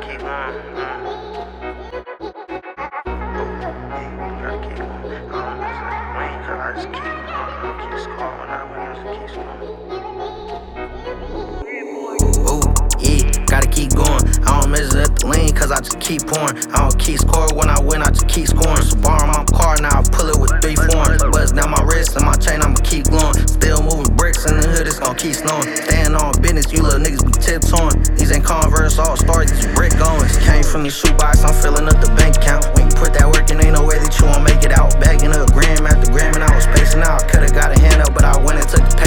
keep going. Gotta keep going. I don't miss that win, cause I just keep going. I keep scoring when I win, I just keep scoring. Ooh, yeah, gotta keep going. I don't measure up the lane, cause I just keep pouring. I don't keep scoring when I win, I just keep scoring. So borrow my car, now I pull it with 3 foreigns. Buzz down my wrist and my chain, I'ma keep glowing. Still moving bricks in the hood, it's gon' keep snowing. Staying on business, you little niggas be tiptoeing. These ain't Converse all stars, these brick goings. Came from the shoebox, I'm filling up the bank account. When you put that work in, ain't no way that you won't make it out. Bagging up gram after gram and I was spacing out. Could've got a hand up, but I went and took the